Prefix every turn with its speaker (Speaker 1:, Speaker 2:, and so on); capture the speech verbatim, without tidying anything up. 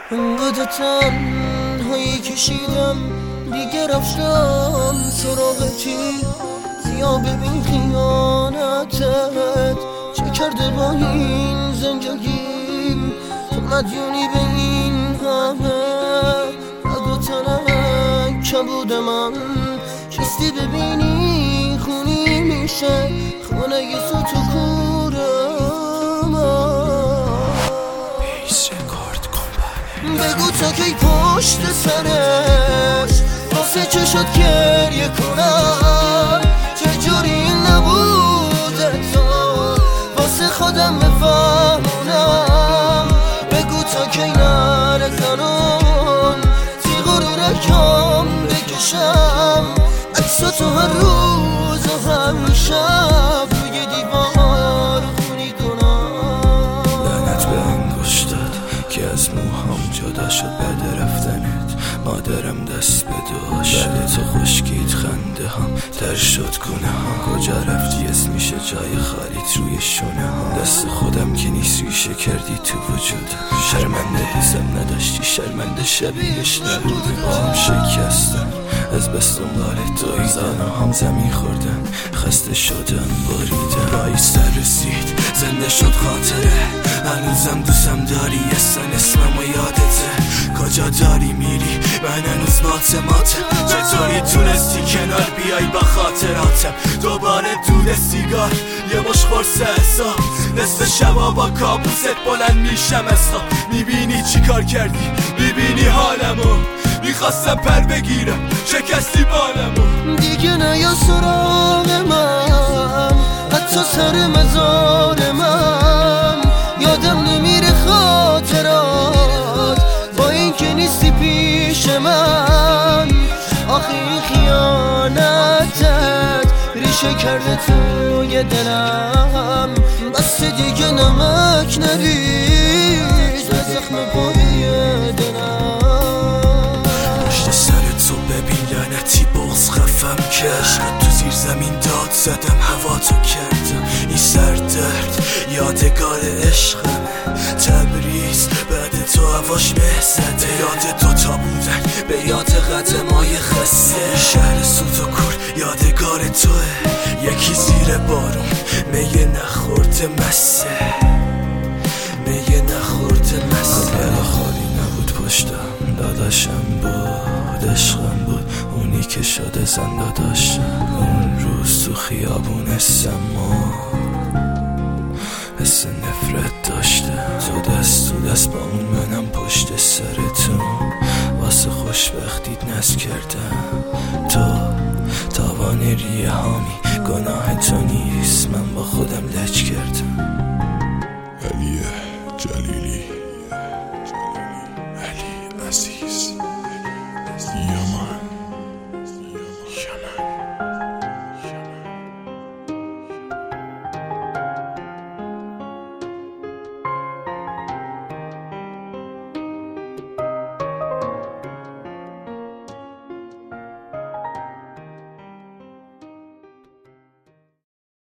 Speaker 1: انقدر تنهایی کشیدم دیگه رفتم سراغتی. زیا ببین خیانتت چه کرده با این زندگیم. تو مدیونی به این همه اگه تنک کبود من چیستی ببینی خونی میشه خونه ی سو تو کورم. بگو تا کی پشت سرش واسه چه شد گریه کنم. چجوری نبوده تو واسه خودم بفهمونم. بگو تا کی نره زنون تیغو رو رکام بکشم. عکسا تو هر روز و هر شب روی دیوار خونی کنم.
Speaker 2: لعنت به انگشتات که از موهام جدا شد بعد رفتنت. مادرم دست به دعا شد بعد تو خشکید خنده هم تر شد گونه ها. کجا رفتی اسمیشه جای خالیت روی شونه ها. دست خودم که نیست ریشه کردی تو وجودم. شرمنده دوستم نداشتی شرمنده شبیهش نبودی. با هم شکستم از بس دنبال توی زانه هم زمین خوردن خسته شدن باریدن. رای سر رسید زنده شد خاطره هنوزم دوستم داری اصلا اسمم و یادته. کجا داری میری من هنوز ماتماتم. چطوری تونستی کنار بیای با خاطراتم. دوباره دود سیگار یه مش خورس حساب نصف شبا با کابوست بلند میشم اصلا. میبینی چی کار کردی میبینی حالمو. میخواستم پر بگیرم شکستی بالمو.
Speaker 1: دیگه نیا سراغ من حتی سر مزار من. یادم نمیره خاطرات با این که نیستی پیش من. آخه این خیانتت ریشه کرده توی دلم. بس دیگه نمک نریز به زخم پای دلم.
Speaker 2: پشت سر تو ببین لعنتی بغض خفم کش. تو زیر زمین داد زدم هوا تو کردم. این سر درد یادگار عشقمه. تبریز بعد تو هواش بهزده. یاد دوتا بودن به یاد قدمای خسته. شهر سوت و کور یادگار توه. یکی زیر بارون میه نخورده مسه. میه نخورده مسه. دل خالی نبود پشتم داداشم بود عشقم بود اونی که شده زنده داشتم. اون روز تو خیابون اسمو حس نفرت داشتم. تو دست تو دست با اون منم پشت سرتون واسه خوشبختیت نز کردم. تو تاوان ریه هامی گناه تو نیست من با خودم لج کردم.
Speaker 3: علی جلیلی علی عزیز یا